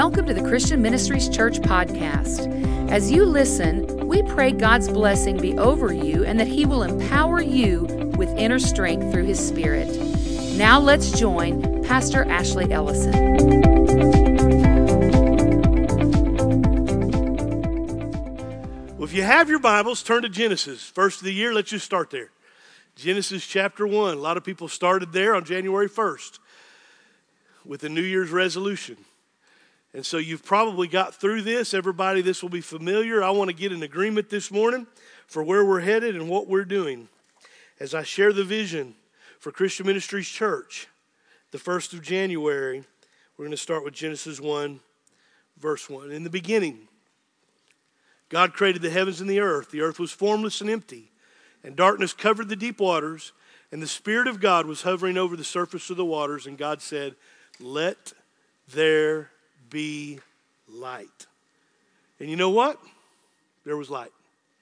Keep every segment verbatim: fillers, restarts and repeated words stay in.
Welcome to the Christian Ministries Church podcast. As you listen, we pray God's blessing be over you and that He will empower you with inner strength through His Spirit. Now let's join Pastor Ashley Ellison. Well, if you have your Bibles, turn to Genesis. First of the year, let's just start there. Genesis chapter one. A lot of people started there on January first with a New Year's resolution. And so you've probably got through this. Everybody, this will be familiar. I want to get an agreement this morning for where we're headed and what we're doing. As I share the vision for Christian Ministries Church, the first of January, we're going to start with Genesis one, verse one. In the beginning, God created the heavens and the earth. The earth was formless and empty, and darkness covered the deep waters, and the Spirit of God was hovering over the surface of the waters, and God said, "Let there be light." And you know what? There was light.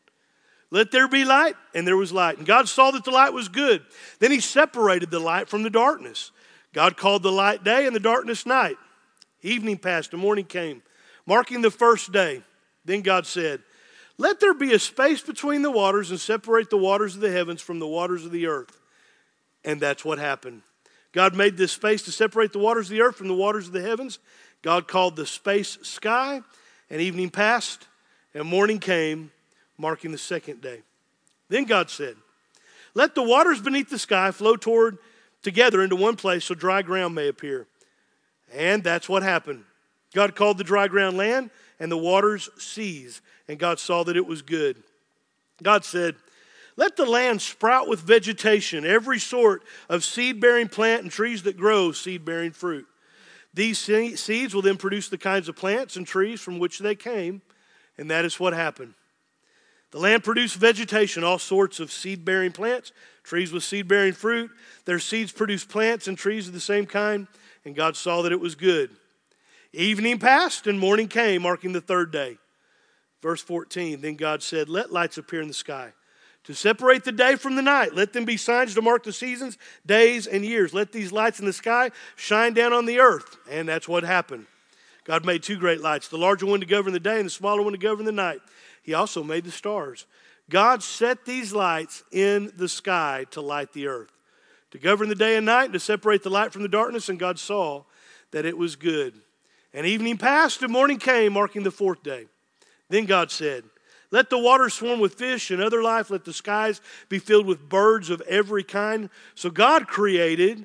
Let there be light, and there was light. And God saw that the light was good. Then He separated the light from the darkness. God called the light day and the darkness night. Evening passed and morning came, marking the first day. Then God said, "Let there be a space between the waters and separate the waters of the heavens from the waters of the earth." And that's what happened. God made this space to separate the waters of the earth from the waters of the heavens. God called the space sky, and evening passed, and morning came, marking the second day. Then God said, "Let the waters beneath the sky flow toward together into one place so dry ground may appear." And that's what happened. God called the dry ground land, and the waters seas, and God saw that it was good. God said, "Let the land sprout with vegetation, every sort of seed-bearing plant and trees that grow seed-bearing fruit. These seeds will then produce the kinds of plants and trees from which they came," and that is what happened. The land produced vegetation, all sorts of seed-bearing plants, trees with seed-bearing fruit. Their seeds produced plants and trees of the same kind, and God saw that it was good. Evening passed and morning came, marking the third day. Verse fourteen, then God said, "Let lights appear in the sky to separate the day from the night. Let them be signs to mark the seasons, days, and years. Let these lights in the sky shine down on the earth." And that's what happened. God made two great lights, the larger one to govern the day and the smaller one to govern the night. He also made the stars. God set these lights in the sky to light the earth, to govern the day and night, and to separate the light from the darkness. And God saw that it was good. And evening passed and morning came, marking the fourth day. Then God said, "Let the waters swarm with fish and other life. Let the skies be filled with birds of every kind." So God created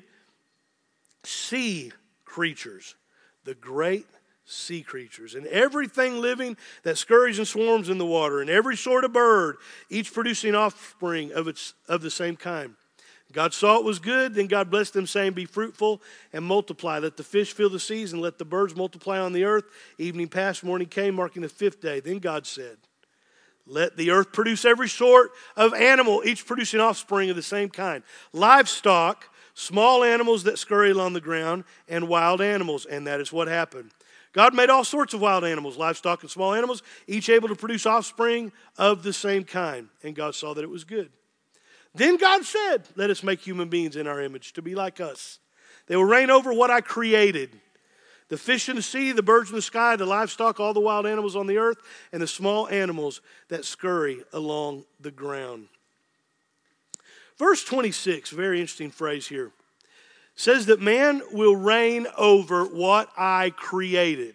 sea creatures, the great sea creatures, and everything living that scurries and swarms in the water, and every sort of bird, each producing offspring of its of the same kind. God saw it was good. Then God blessed them, saying, "Be fruitful and multiply. Let the fish fill the seas, and let the birds multiply on the earth." Evening passed, morning came, marking the fifth day. Then God said, "Let the earth produce every sort of animal, each producing offspring of the same kind. Livestock, small animals that scurry along the ground, and wild animals." And that is what happened. God made all sorts of wild animals, livestock and small animals, each able to produce offspring of the same kind. And God saw that it was good. Then God said, "Let us make human beings in our image, to be like us. They will reign over what I created: the fish in the sea, the birds in the sky, the livestock, all the wild animals on the earth, and the small animals that scurry along the ground." Verse twenty-six, very interesting phrase here, says that man will reign over what I created.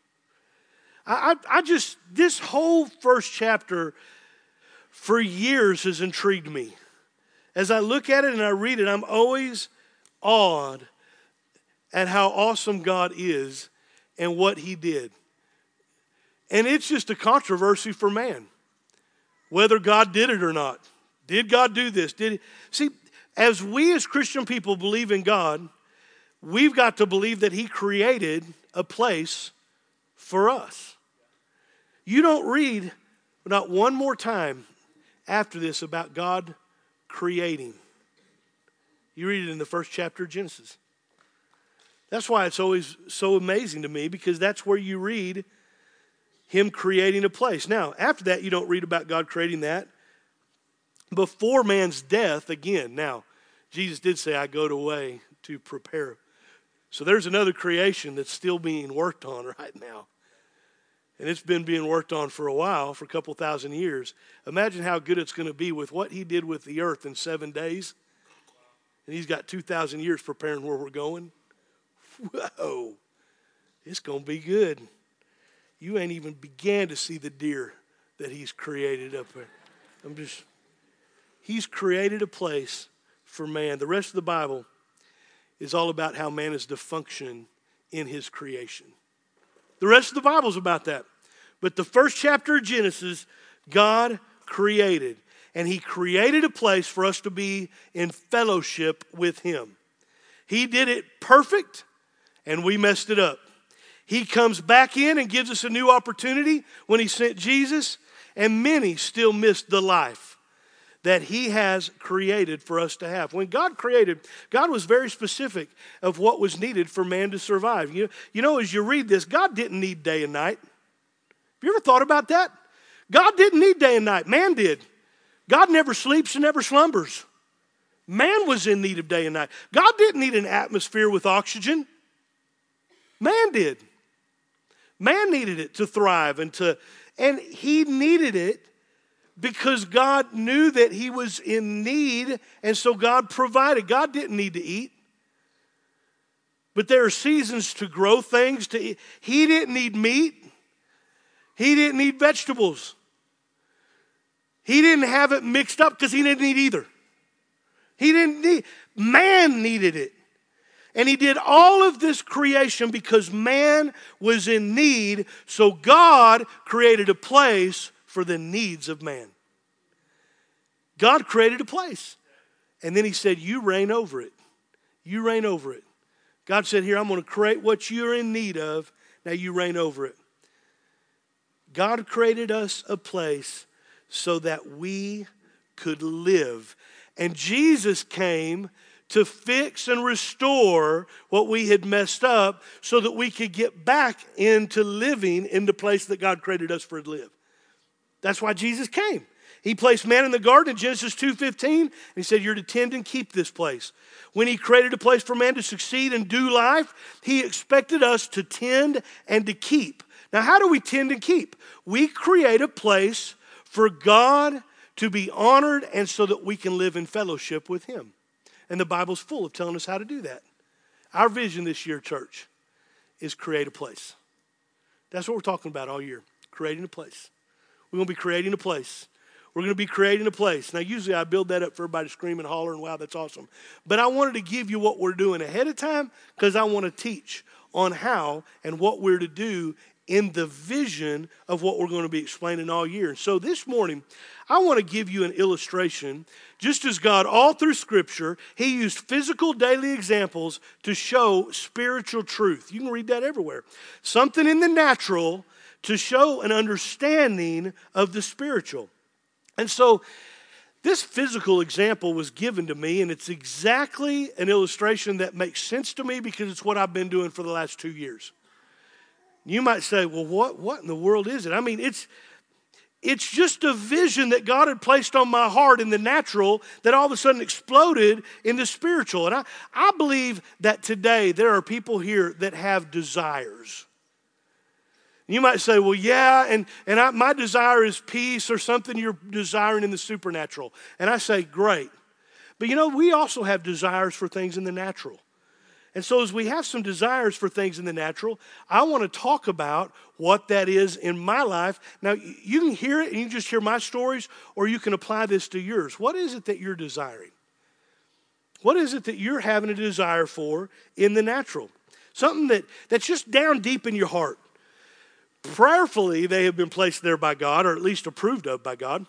I, I, I just, this whole first chapter for years has intrigued me. As I look at it and I read it, I'm always awed at how awesome God is and what He did. And it's just a controversy for man, whether God did it or not. Did God do this? Did he? See, as we as Christian people believe in God, we've got to believe that He created a place for us. You don't read not one more time after this about God creating. You read it in the first chapter of Genesis. That's why it's always so amazing to me, because that's where you read Him creating a place. Now, after that, you don't read about God creating that before man's death again. Now, Jesus did say, "I go away to prepare So there's another creation that's still being worked on right now. And it's been being worked on for a while, for a couple thousand years. Imagine how good it's going to be with what he did with the earth in seven days. And he's got two thousand years preparing where we're going. Whoa, it's going to be good. You ain't even began to see the deer that he's created up there. I'm just, he's created a place for man. The rest of the Bible is all about how man is to function in his creation. The rest of the Bible is about that. But the first chapter of Genesis, God created. And he created a place for us to be in fellowship with him. He did it perfect, and we messed it up. He comes back in and gives us a new opportunity when he sent Jesus, and many still missed the life that he has created for us to have. When God created, God was very specific of what was needed for man to survive. You, you know, as you read this, God didn't need day and night. Have you ever thought about that? God didn't need day and night. Man did. God never sleeps and never slumbers. Man was in need of day and night. God didn't need an atmosphere with oxygen. Man did. Man needed it to thrive and to, and he needed it because God knew that he was in need, and so God provided. God didn't need to eat. But there are seasons to grow things to eat. He didn't need meat. He didn't need vegetables. He didn't have it mixed up because he didn't need either. He didn't need, man needed it. And he did all of this creation because man was in need, so God created a place for the needs of man. God created a place. And then he said, you reign over it. You reign over it. God said, here, I'm going to create what you're in need of. Now you reign over it. God created us a place so that we could live. And Jesus came to fix and restore what we had messed up so that we could get back into living in the place that God created us for to live. That's why Jesus came. He placed man in the garden in Genesis two fifteen, and he said, you're to tend and keep this place. When he created a place for man to succeed and do life, he expected us to tend and to keep. Now, how do we tend and keep? We create a place for God to be honored and so that we can live in fellowship with him. And the Bible's full of telling us how to do that. Our vision this year, church, is create a place. That's what we're talking about all year, creating a place. We're going to be creating a place. We're going to be creating a place. Now, usually I build that up for everybody to scream and holler and wow, that's awesome. But I wanted to give you what we're doing ahead of time because I want to teach on how and what we're to do in the vision of what we're going to be explaining all year. So this morning, I want to give you an illustration. Just as God, all through Scripture, he used physical daily examples to show spiritual truth. You can read that everywhere. Something in the natural to show an understanding of the spiritual. And so this physical example was given to me, and it's exactly an illustration that makes sense to me because it's what I've been doing for the last two years. You might say, well, what, what in the world is it? I mean, it's, it's just a vision that God had placed on my heart in the natural that all of a sudden exploded in the spiritual. And I, I believe that today there are people here that have desires. You might say, well, yeah, and, and I, my desire is peace or something you're desiring in the supernatural. And I say, great. But you know, we also have desires for things in the natural. And so as we have some desires for things in the natural, I want to talk about what that is in my life. Now, you can hear it and you can just hear my stories, or you can apply this to yours. What is it that you're desiring? What is it that you're having a desire for in the natural? Something that, that's just down deep in your heart. Prayerfully, they have been placed there by God, or at least approved of by God.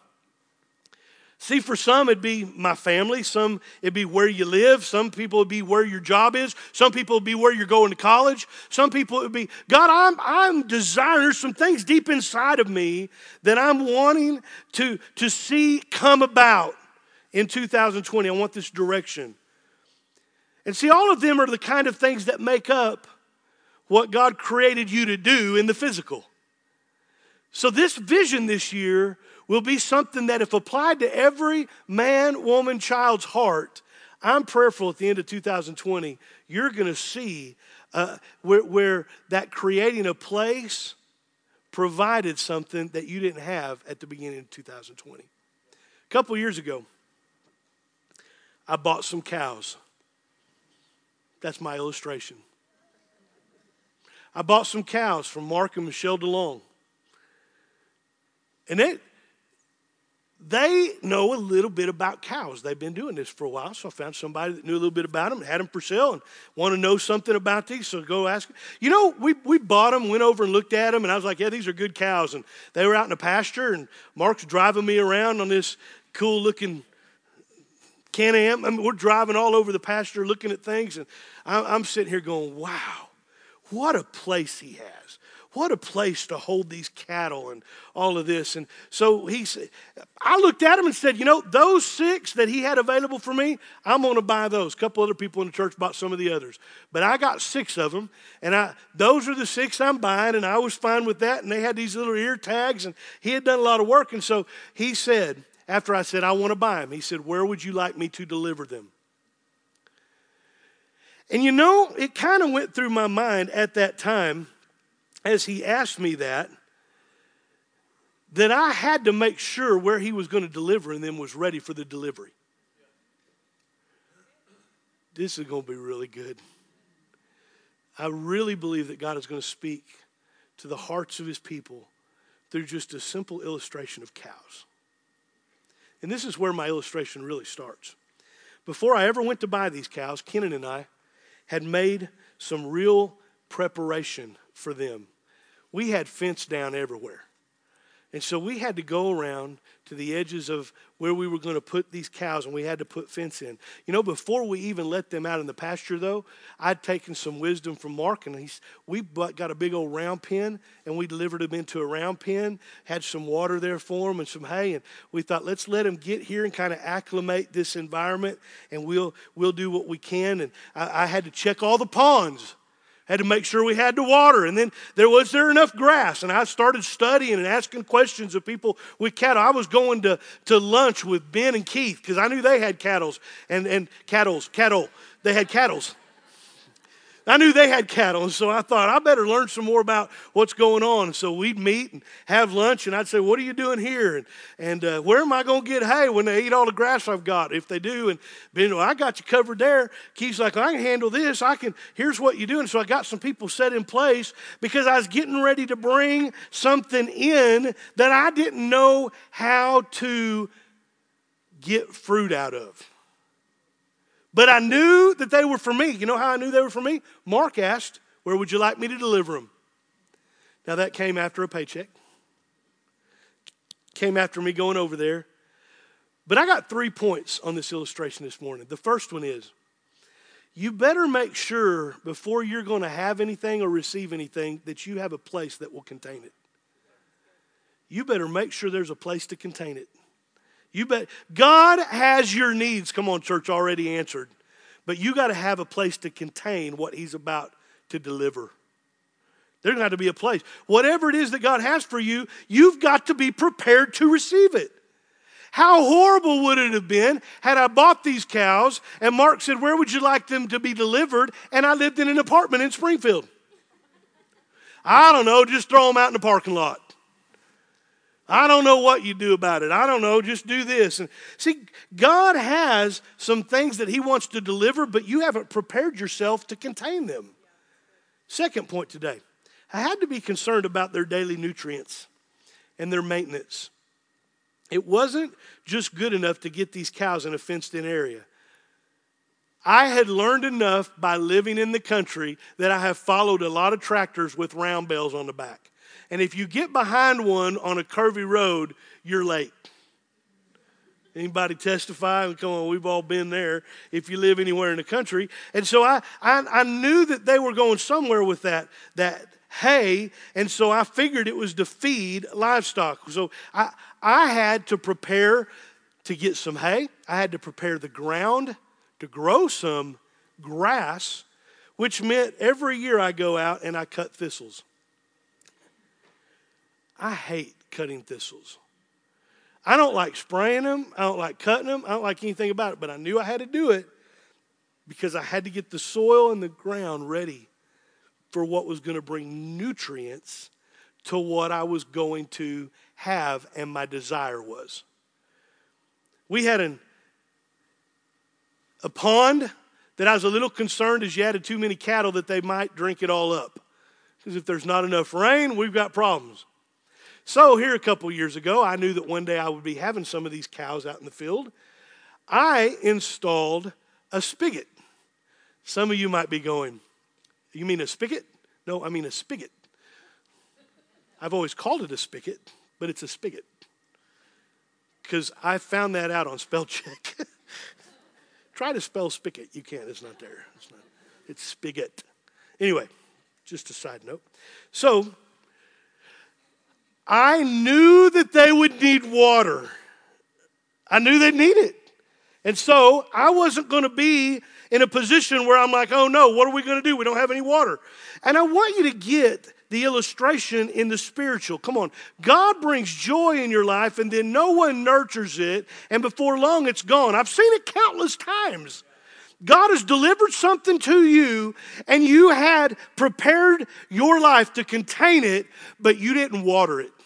See, for some, it'd be my family. Some, it'd be where you live. Some people, it'd be where your job is. Some people, it'd be where you're going to college. Some people, it'd be, God, I'm, I'm desiring, there's some things deep inside of me that I'm wanting to, to see come about in two thousand twenty. I want this direction. And see, all of them are the kind of things that make up what God created you to do in the physical. So this vision this year will be something that if applied to every man, woman, child's heart, I'm prayerful at the end of two thousand twenty, you're going to see uh, where, where that creating a place provided something that you didn't have at the beginning of two thousand twenty. A couple years ago, I bought some cows. That's my illustration. I bought some cows from Mark and Michelle DeLong. And they, they know a little bit about cows. They've been doing this for a while, so I found somebody that knew a little bit about them, had them for sale, and want to know something about these, so go ask them. You know, we, we bought them, went over and looked at them, and I was like, yeah, these are good cows. And they were out in the pasture, and Mark's driving me around on this cool-looking Can-Am. I mean, we're driving all over the pasture looking at things, and I'm, I'm sitting here going, wow, what a place he has. What a place to hold these cattle and all of this. And so he said, I looked at him and said, you know, those six that he had available for me, I'm going to buy those. A couple other people in the church bought some of the others. But I got six of them, and I those are the six I'm buying, and I was fine with that. And they had these little ear tags, and he had done a lot of work. And so he said, after I said, I want to buy them, he said, where would you like me to deliver them? And you know, it kind of went through my mind at that time, as he asked me that, that I had to make sure where he was going to deliver and then was ready for the delivery. This is going to be really good. I really believe that God is going to speak to the hearts of his people through just a simple illustration of cows. And this is where my illustration really starts. Before I ever went to buy these cows, Kenan and I had made some real preparation for them. We had fence down everywhere. And so we had to go around to the edges of where we were going to put these cows, and we had to put fence in. You know, before we even let them out in the pasture, though, I'd taken some wisdom from Mark, and he's, we got a big old round pen, and we delivered them into a round pen, had some water there for them and some hay, and we thought, let's let them get here and kind of acclimate this environment, and we'll we'll do what we can. And I, I had to check all the ponds. Had to make sure we had the water. And then there was there enough grass. And I started studying and asking questions of people with cattle. I was going to, to lunch with Ben and Keith because I knew they had cattle. And, and cattle, cattle. They had cattle. I knew they had cattle, and so I thought, I better learn some more about what's going on. So we'd meet and have lunch, and I'd say, what are you doing here? And, and uh, where am I going to get hay when they eat all the grass I've got, if they do? And Ben, well, I got you covered there. Keith's like, I can handle this. I can. Here's what you do. And so I got some people set in place because I was getting ready to bring something in that I didn't know how to get fruit out of. But I knew that they were for me. You know how I knew they were for me? Mark asked, where would you like me to deliver them? Now that came after a paycheck. Came after me going over there. But I got three points on this illustration this morning. The first one is, you better make sure before you're going to have anything or receive anything that you have a place that will contain it. You better make sure there's a place to contain it. You bet. God has your needs, come on, church, already answered. But you got to have a place to contain what he's about to deliver. There's going to have to be a place. Whatever it is that God has for you, you've got to be prepared to receive it. How horrible would it have been had I bought these cows and Mark said, where would you like them to be delivered? And I lived in an apartment in Springfield. I don't know, just throw them out in the parking lot. I don't know what you do about it. I don't know, just do this. And see, God has some things that he wants to deliver, but you haven't prepared yourself to contain them. Second point today, I had to be concerned about their daily nutrients and their maintenance. It wasn't just good enough to get these cows in a fenced-in area. I had learned enough by living in the country that I have followed a lot of tractors with round bells on the back. And if you get behind one on a curvy road, you're late. Anybody testify? Come on, we've all been there if you live anywhere in the country. And so I, I, I knew that they were going somewhere with that, that hay, and so I figured it was to feed livestock. So I, I had to prepare to get some hay. I had to prepare the ground to grow some grass, which meant every year I go out and I cut thistles. I hate cutting thistles. I don't like spraying them. I don't like cutting them. I don't like anything about it. But I knew I had to do it because I had to get the soil and the ground ready for what was going to bring nutrients to what I was going to have and my desire was. We had an, a pond that I was a little concerned as you added too many cattle that they might drink it all up. Because if there's not enough rain, we've got problems. So here a couple years ago, I knew that one day I would be having some of these cows out in the field. I installed a spigot. Some of you might be going, you mean a spigot? No, I mean a spigot. I've always called it a spigot, but it's a spigot. Because I found that out on spell check. Try to spell spigot. You can't. It's not there. It's not. It's spigot. Anyway, just a side note. So, I knew that they would need water. I knew they'd need it. And so, I wasn't going to be in a position where I'm like, oh no, what are we going to do? We don't have any water. And I want you to get the illustration in the spiritual. Come on. God brings joy in your life and then no one nurtures it, and before long it's gone. I've seen it countless times. God has delivered something to you and you had prepared your life to contain it, but you didn't water it.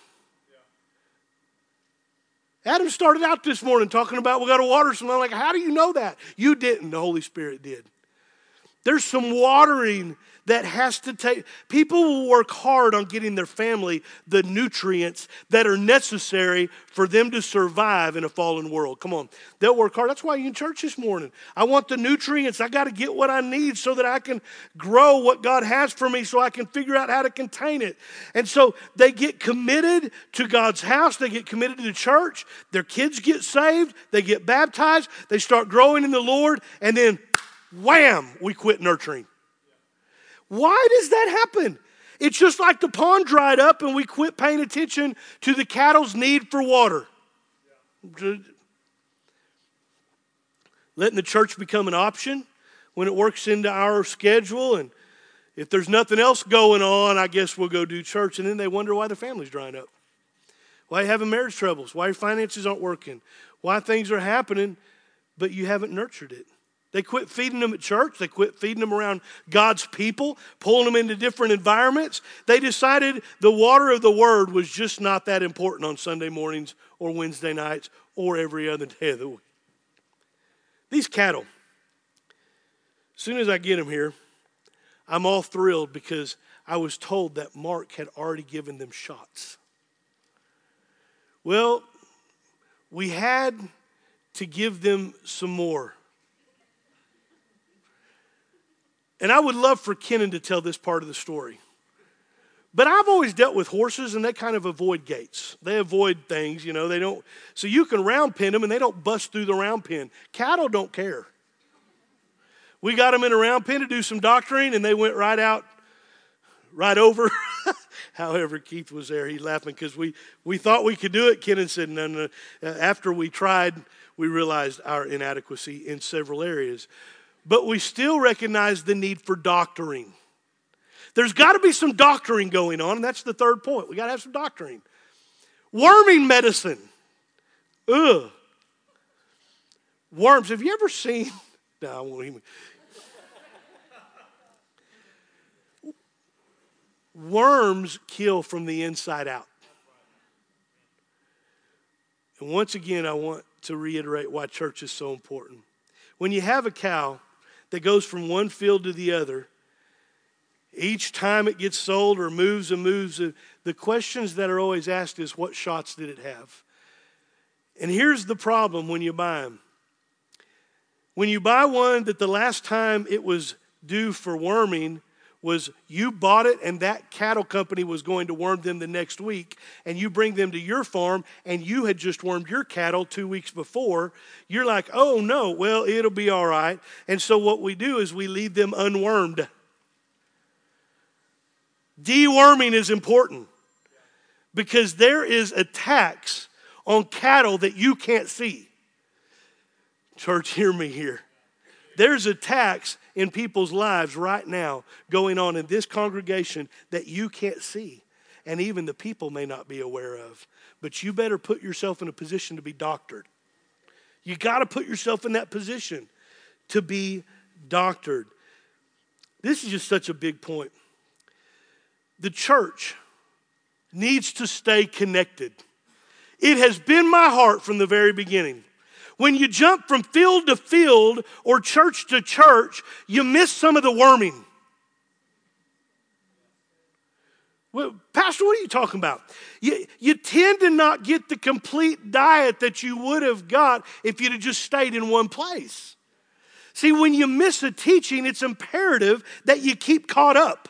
Adam started out this morning talking about we got to water some. I'm like, how do you know that? You didn't. The Holy Spirit did. There's some watering that has to take. People will work hard on getting their family the nutrients that are necessary for them to survive in a fallen world. Come on. They'll work hard. That's why you're in church this morning. I want the nutrients. I got to get what I need so that I can grow what God has for me so I can figure out how to contain it. And so they get committed to God's house. They get committed to the church. Their kids get saved. They get baptized. They start growing in the Lord. And then, wham, we quit nurturing. Why does that happen? It's just like the pond dried up and we quit paying attention to the cattle's need for water. Yeah. Letting the church become an option when it works into our schedule. And if there's nothing else going on, I guess we'll go do church. And then they wonder why their family's drying up. Why you're having marriage troubles. Why your finances aren't working. Why things are happening, but you haven't nurtured it. They quit feeding them at church. They quit feeding them around God's people, pulling them into different environments. They decided the water of the Word was just not that important on Sunday mornings or Wednesday nights or every other day of the week. These cattle, as soon as I get them here, I'm all thrilled because I was told that Mark had already given them shots. Well, we had to give them some more. And I would love for Kenan to tell this part of the story. But I've always dealt with horses and they kind of avoid gates. They avoid things, you know, they don't. So you can round pin them and they don't bust through the round pin. Cattle don't care. We got them in a round pin to do some doctoring and they went right out, right over. However, Keith was there. He's laughing because we, we thought we could do it. Kenan said, no, no. After we tried, we realized our inadequacy in several areas. But we still recognize the need for doctoring. There's got to be some doctoring going on, and that's the third point. We got to have some doctoring. Worming medicine. Ugh. Worms. Have you ever seen? No, I won't even. Worms kill from the inside out. And once again, I want to reiterate why church is so important. When you have a cow that goes from one field to the other, each time it gets sold or moves and moves, the questions that are always asked is, what shots did it have? And here's the problem when you buy them. When you buy one that the last time it was due for worming was you bought it and that cattle company was going to worm them the next week, and you bring them to your farm and you had just wormed your cattle two weeks before, you're like, oh no, well, it'll be all right. And so what we do is we leave them unwormed. Deworming is important because there is a tax on cattle that you can't see. Church, hear me here. There's a tax in people's lives right now going on in this congregation that you can't see. And even the people may not be aware of. But you better put yourself in a position to be doctored. You got to put yourself in that position to be doctored. This is just such a big point. The church needs to stay connected. It has been my heart from the very beginning. When you jump from field to field or church to church, you miss some of the worming. Well, Pastor, what are you talking about? You, you tend to not get the complete diet that you would have got if you'd have just stayed in one place. See, when you miss a teaching, it's imperative that you keep caught up.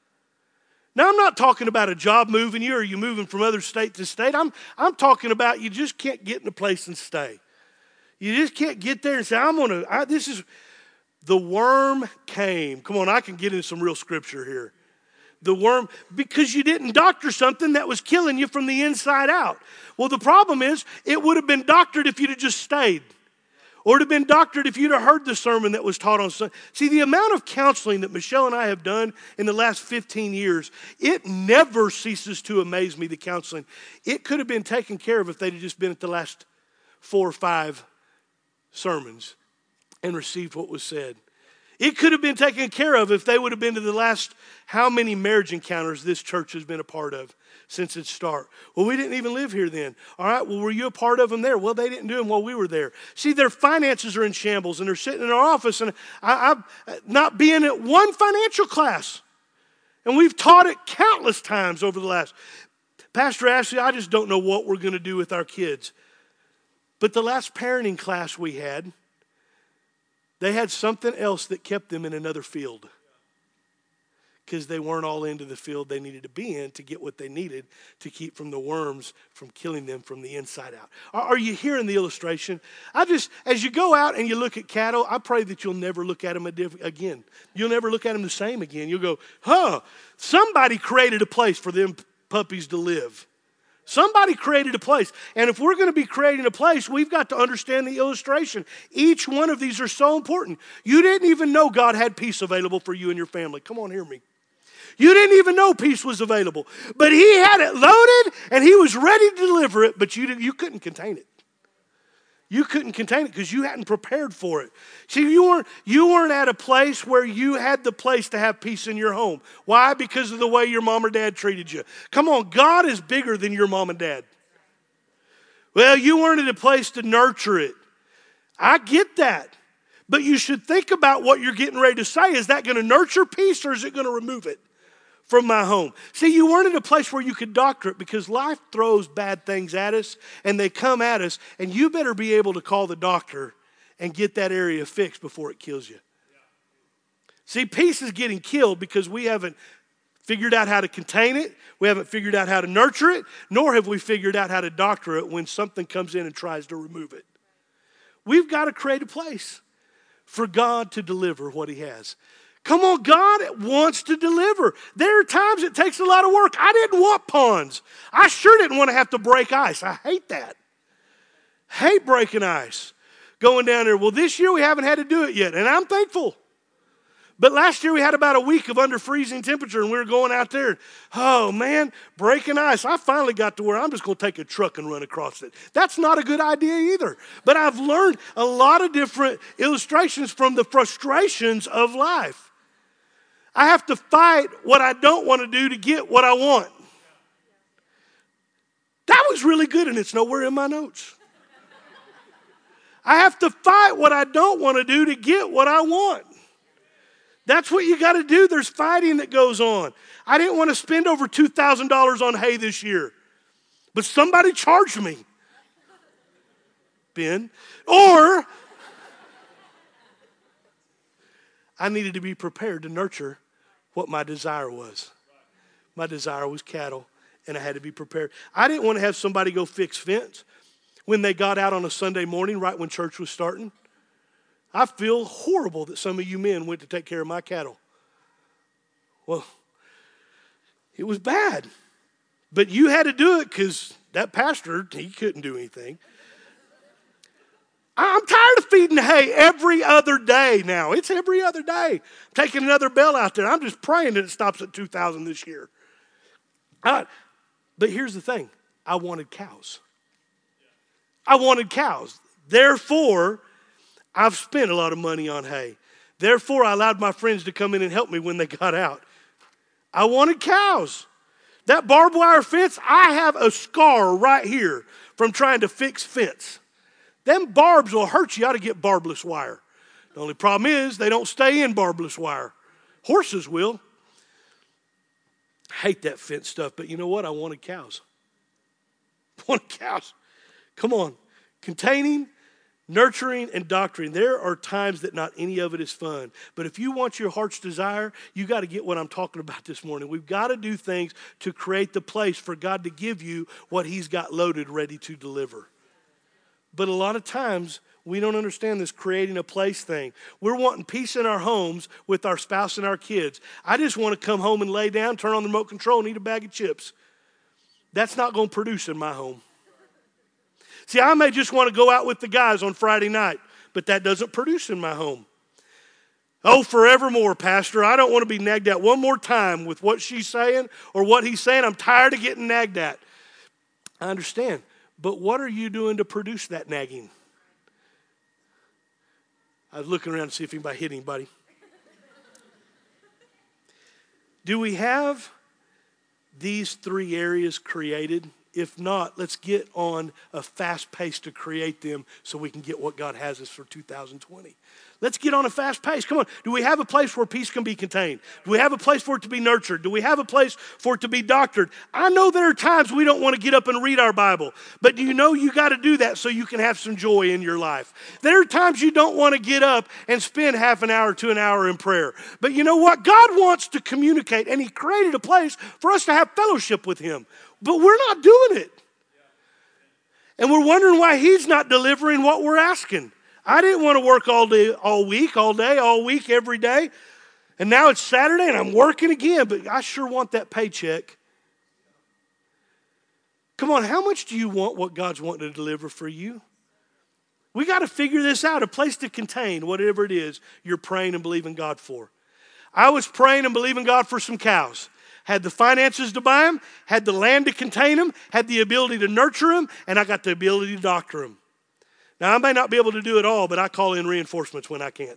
Now, I'm not talking about a job moving you or you moving from other state to state. I'm, I'm talking about you just can't get in a place and stay. You just can't get there and say, I'm going to, this is, the worm came. Come on, I can get into some real scripture here. The worm, because you didn't doctor something that was killing you from the inside out. Well, the problem is, it would have been doctored if you'd have just stayed. Or it would have been doctored if you'd have heard the sermon that was taught on Sunday. See, the amount of counseling that Michelle and I have done in the last fifteen years, it never ceases to amaze me, the counseling. It could have been taken care of if they'd have just been at the last four or five sermons and received what was said. It could have been taken care of if they would have been to the last how many marriage encounters this church has been a part of since its start. Well, we didn't even live here then. All right, well, were you a part of them there? Well, they didn't do them while we were there. See, their finances are in shambles, and they're sitting in our office, and I, I'm not being at one financial class. And we've taught it countless times over the last. Pastor Ashley, I just don't know what we're going to do with our kids. But the last parenting class we had, they had something else that kept them in another field because they weren't all into the field they needed to be in to get what they needed to keep from the worms from killing them from the inside out. Are, are you hearing the illustration? I just, as you go out and you look at cattle, I pray that you'll never look at them again. You'll never look at them the same again. You'll go, huh, somebody created a place for them puppies to live. Somebody created a place. And if we're going to be creating a place, we've got to understand the illustration. Each one of these are so important. You didn't even know God had peace available for you and your family. Come on, hear me. You didn't even know peace was available. But he had it loaded and he was ready to deliver it, but you, didn't, you couldn't contain it. You couldn't contain it because you hadn't prepared for it. See, you weren't, you weren't at a place where you had the place to have peace in your home. Why? Because of the way your mom or dad treated you. Come on, God is bigger than your mom and dad. Well, you weren't at a place to nurture it. I get that. But you should think about what you're getting ready to say. Is that going to nurture peace or is it going to remove it from my home? See, you weren't in a place where you could doctor it because life throws bad things at us and they come at us, and you better be able to call the doctor and get that area fixed before it kills you. Yeah. See, peace is getting killed because we haven't figured out how to contain it, we haven't figured out how to nurture it, nor have we figured out how to doctor it when something comes in and tries to remove it. We've got to create a place for God to deliver what he has. Come on, God wants to deliver. There are times it takes a lot of work. I didn't want ponds. I sure didn't want to have to break ice. I hate that. Hate breaking ice. Going down there. Well, this year we haven't had to do it yet, and I'm thankful. But last year we had about a week of under freezing temperature, and we were going out there. Oh, man, breaking ice. I finally got to where I'm just going to take a truck and run across it. That's not a good idea either. But I've learned a lot of different illustrations from the frustrations of life. I have to fight what I don't want to do to get what I want. That was really good, and it's nowhere in my notes. I have to fight what I don't want to do to get what I want. That's what you got to do. There's fighting that goes on. I didn't want to spend over two thousand dollars on hay this year, but somebody charged me, Ben. Or I needed to be prepared to nurture what my desire was. My desire was cattle, and I had to be prepared. I didn't want to have somebody go fix fence when they got out on a Sunday morning right when church was starting. I feel horrible that some of you men went to take care of my cattle. Well, it was bad. But you had to do it because that pastor, he couldn't do anything. I'm tired of feeding hay every other day now. It's every other day. I'm taking another bell out there. I'm just praying that it stops at two thousand this year. Uh, but here's the thing. I wanted cows. I wanted cows. Therefore, I've spent a lot of money on hay. Therefore, I allowed my friends to come in and help me when they got out. I wanted cows. That barbed wire fence, I have a scar right here from trying to fix fence. Them barbs will hurt you. You ought to get barbless wire. The only problem is they don't stay in barbless wire. Horses will. I hate that fence stuff, but you know what? I wanted cows. I wanted cows. Come on. Containing, nurturing, and doctoring. There are times that not any of it is fun. But if you want your heart's desire, you got to get what I'm talking about this morning. We've got to do things to create the place for God to give you what he's got loaded, ready to deliver. But a lot of times, we don't understand this creating a place thing. We're wanting peace in our homes with our spouse and our kids. I just want to come home and lay down, turn on the remote control, and eat a bag of chips. That's not going to produce in my home. See, I may just want to go out with the guys on Friday night, but that doesn't produce in my home. Oh, forevermore, Pastor, I don't want to be nagged at one more time with what she's saying or what he's saying. I'm tired of getting nagged at. I understand, but what are you doing to produce that nagging? I was looking around to see if anybody hit anybody. Do we have these three areas created? If not, let's get on a fast pace to create them so we can get what God has us for two thousand twenty. Let's get on a fast pace. Come on. Do we have a place where peace can be contained? Do we have a place for it to be nurtured? Do we have a place for it to be doctored? I know there are times we don't want to get up and read our Bible, but do you know you got to do that so you can have some joy in your life? There are times you don't want to get up and spend half an hour to an hour in prayer. But you know what? God wants to communicate, and he created a place for us to have fellowship with him. But we're not doing it. And we're wondering why he's not delivering what we're asking. I didn't want to work all day, all week, all day, all week, every day. And now it's Saturday and I'm working again, but I sure want that paycheck. Come on, how much do you want what God's wanting to deliver for you? We got to figure this out, a place to contain whatever it is you're praying and believing God for. I was praying and believing God for some cows. Had the finances to buy them, had the land to contain them, had the ability to nurture them, and I got the ability to doctor them. Now, I may not be able to do it all, but I call in reinforcements when I can't.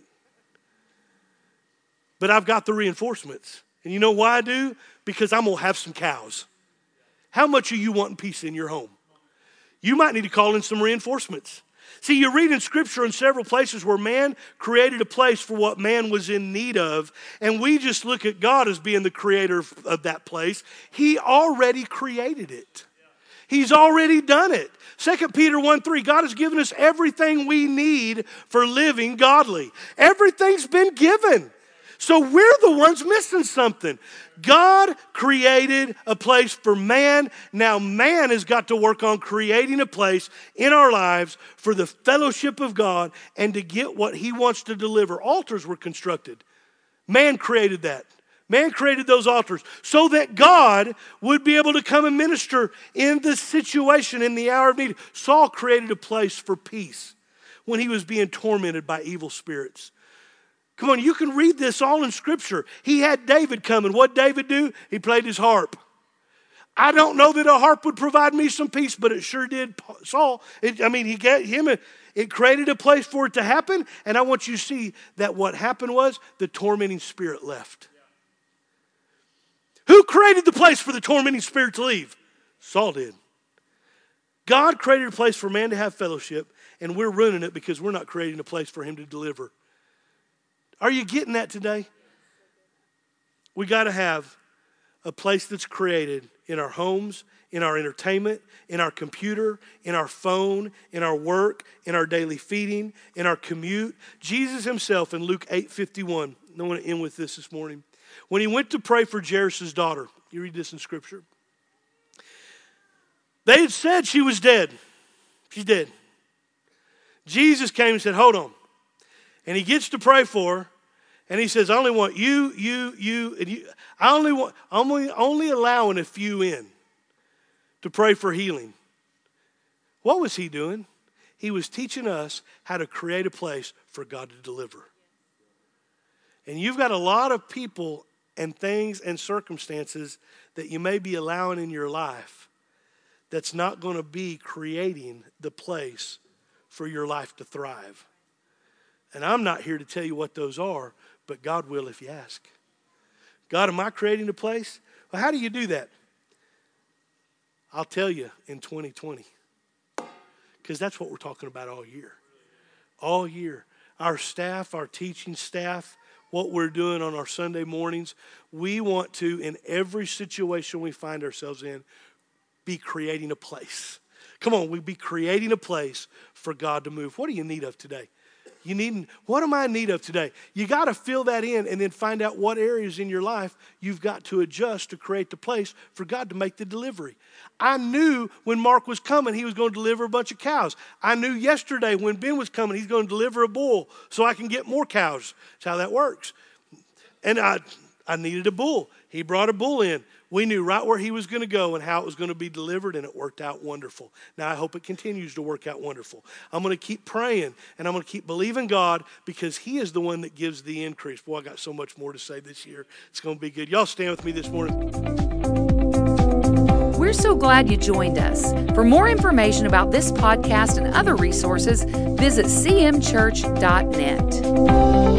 But I've got the reinforcements. And you know why I do? Because I'm going to have some cows. How much are you wanting peace in your home? You might need to call in some reinforcements. See, you read in Scripture in several places where man created a place for what man was in need of, and we just look at God as being the creator of, of that place. He already created it. He's already done it. Second Peter one three, God has given us everything we need for living godly. Everything's been given. So we're the ones missing something. God created a place for man. Now man has got to work on creating a place in our lives for the fellowship of God and to get what he wants to deliver. Altars were constructed. Man created that. Man created those altars so that God would be able to come and minister in this situation in the hour of need. Saul created a place for peace when he was being tormented by evil spirits. Come on, you can read this all in Scripture. He had David come, and what David do? He played his harp. I don't know that a harp would provide me some peace, but it sure did Saul. It, I mean, he got him. A, it created a place for it to happen, and I want you to see that what happened was the tormenting spirit left. Who created the place for the tormenting spirit to leave? Saul did. God created a place for man to have fellowship, and we're ruining it because we're not creating a place for him to deliver. Are you getting that today? We got to have a place that's created in our homes, in our entertainment, in our computer, in our phone, in our work, in our daily feeding, in our commute. Jesus himself in Luke eight fifty-one, I want to end with this this morning. When he went to pray for Jairus' daughter, you read this in Scripture. They had said she was dead. She's dead. Jesus came and said, hold on. And he gets to pray for her. And he says, I only want you, you, you, and you. I only want, only, only allowing a few in to pray for healing. What was he doing? He was teaching us how to create a place for God to deliver. And you've got a lot of people and things and circumstances that you may be allowing in your life that's not going to be creating the place for your life to thrive. And I'm not here to tell you what those are, but God will if you ask. God, am I creating a place? Well, how do you do that? I'll tell you in twenty twenty. Because that's what we're talking about all year. All year. Our staff, our teaching staff, what we're doing on our Sunday mornings, we want to, in every situation we find ourselves in, be creating a place. Come on, we be creating a place for God to move. What do you need of today? You need, what am I in need of today? You got to fill that in and then find out what areas in your life you've got to adjust to create the place for God to make the delivery. I knew when Mark was coming, he was going to deliver a bunch of cows. I knew yesterday when Ben was coming, he's going to deliver a bull so I can get more cows. That's how that works. And I, I needed a bull. He brought a bull in. We knew right where he was going to go and how it was going to be delivered, and it worked out wonderful. Now, I hope it continues to work out wonderful. I'm going to keep praying, and I'm going to keep believing God because he is the one that gives the increase. Boy, I got so much more to say this year. It's going to be good. Y'all stand with me this morning. We're so glad you joined us. For more information about this podcast and other resources, visit c m church dot net.